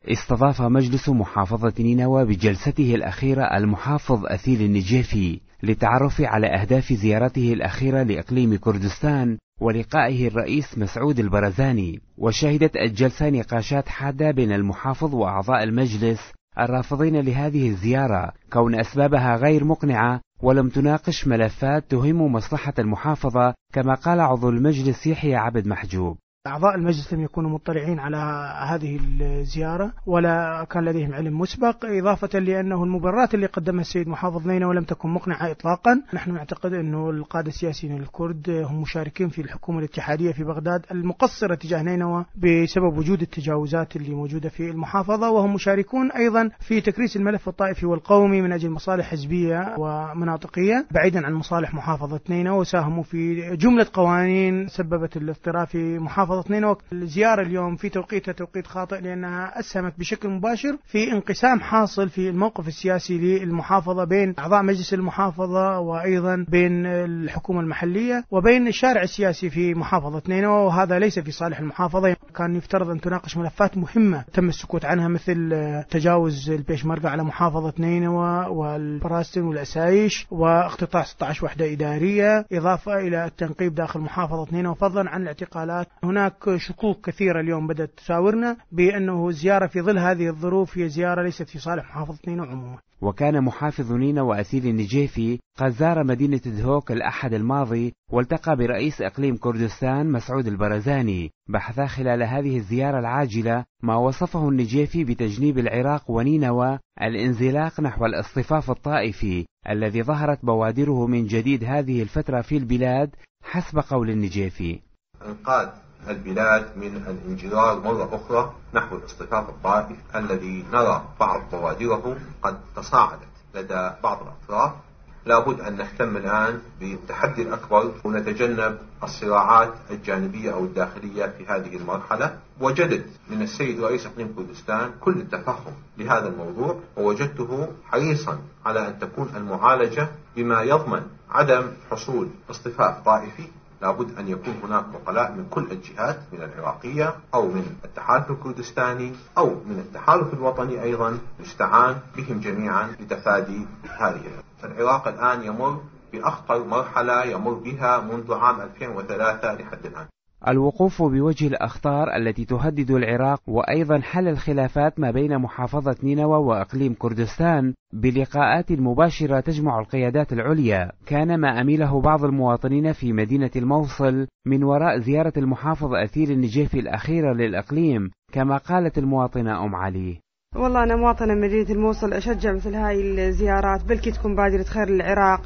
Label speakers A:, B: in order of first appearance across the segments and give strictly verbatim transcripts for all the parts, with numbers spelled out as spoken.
A: استضاف مجلس محافظة نينوى بجلسته الأخيرة المحافظ أثيل النجيفي للتعرف على أهداف زيارته الأخيرة لإقليم كردستان ولقائه الرئيس مسعود البرزاني. وشهدت الجلسة نقاشات حادة بين المحافظ وأعضاء المجلس الرافضين لهذه الزيارة كون أسبابها غير مقنعة ولم تناقش ملفات تهم مصلحة المحافظة، كما قال عضو المجلس يحيى عبد محجوب.
B: أعضاء المجلس لم يكونوا مطلعين على هذه الزيارة ولا كان لديهم علم مسبق، إضافة لأنه المبررات اللي قدمها السيد محافظ نينوى لم تكن مقنعة إطلاقا. نحن نعتقد أنه القادة السياسيين الكرد هم مشاركين في الحكومة الاتحادية في بغداد المقصرة تجاه نينوى بسبب وجود التجاوزات اللي موجودة في المحافظة، وهم مشاركون أيضا في تكريس الملف الطائفي والقومي من أجل مصالح حزبية ومناطقية بعيدا عن مصالح محافظة نينوى، وساهموا في جملة قوانين سببت الاضطراب في محافظة نينوى. الزيارة اليوم في توقيتها توقيت خاطئ لأنها أسهمت بشكل مباشر في انقسام حاصل في الموقف السياسي للمحافظة بين أعضاء مجلس المحافظة وأيضا بين الحكومة المحلية وبين الشارع السياسي في محافظة نينوى، وهذا ليس في صالح المحافظة. كان يفترض أن تناقش ملفات مهمة تم السكوت عنها مثل تجاوز البيشمركة على محافظة نينوى والبراستن والأسايش واقتطاع ستة عشر وحدة إدارية، إضافة إلى التنقيب داخل محافظة نينوى، فضلا عن الاعتقالات. هناك شكوك كثيرة اليوم بدأت تساورنا بأنه الزيارة في ظل هذه الظروف هي زيارة ليست في صالح محافظة نينوى عموما.
A: وكان محافظ نينوى أثيل النجيفي قد زار مدينة دهوك الأحد الماضي والتقى برئيس إقليم كردستان مسعود البرزاني، بحثا خلال هذه الزيارة العاجلة ما وصفه النجيفي بتجنيب العراق ونينوى الانزلاق نحو الاصطفاف الطائفي الذي ظهرت بوادره من جديد هذه الفترة في البلاد حسب قول النجيفي.
C: انقاذ البلاد من الانجرار مرة أخرى نحو الاصطفاف الطائفي الذي نرى بعض بوادره قد تصاعدت لدى بعض الأطراف. لابد أن نهتم الآن بالتحدي الأكبر ونتجنب الصراعات الجانبية أو الداخلية في هذه المرحلة. وجدت من السيد رئيس إقليم كردستان كل التفهم لهذا الموضوع، ووجدته حريصا على أن تكون المعالجة بما يضمن عدم حصول اصطفاف طائفي. لابد أن يكون هناك وكلاء من كل الجهات، من العراقية أو من التحالف الكردستاني أو من التحالف الوطني أيضا، يستعان بهم جميعا لتفادي هذه. العراق الآن يمر بأخطر مرحلة يمر بها منذ عام ألفين وثلاثة لحد الآن.
A: الوقوف بوجه الأخطار التي تهدد العراق وأيضا حل الخلافات ما بين محافظة نينوى وإقليم كردستان بلقاءات مباشرة تجمع القيادات العليا كان ما أميله بعض المواطنين في مدينة الموصل من وراء زيارة المحافظ أثيل النجيفي الأخيرة للإقليم، كما قالت المواطنة أم علي.
D: والله أنا مواطنة مدينة الموصل أشجع مثل هاي الزيارات، بلكي تكون بادرة خير للعراق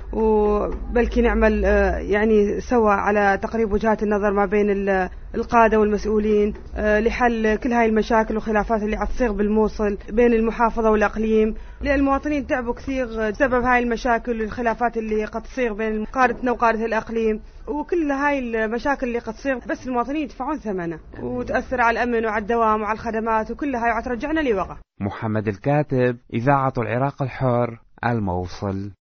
D: وبلكي نعمل يعني سوا على تقريب وجهات النظر ما بين القادة والمسؤولين لحل كل هاي المشاكل والخلافات اللي عتصيغ بالموصل بين المحافظة والإقليم، لأن المواطنين تعبوا كثير بسبب هاي المشاكل والخلافات اللي قد تصيغ بين قادتنا وقادة الإقليم، وكل هاي المشاكل اللي قد تصير بس المواطنين يدفعون ثمنها وتأثر على الأمن وعلى الدوام وعلى الخدمات وكل هاي وترجعنا لوقت.
A: محمد الكاتب، إذاعة العراق الحر، الموصل.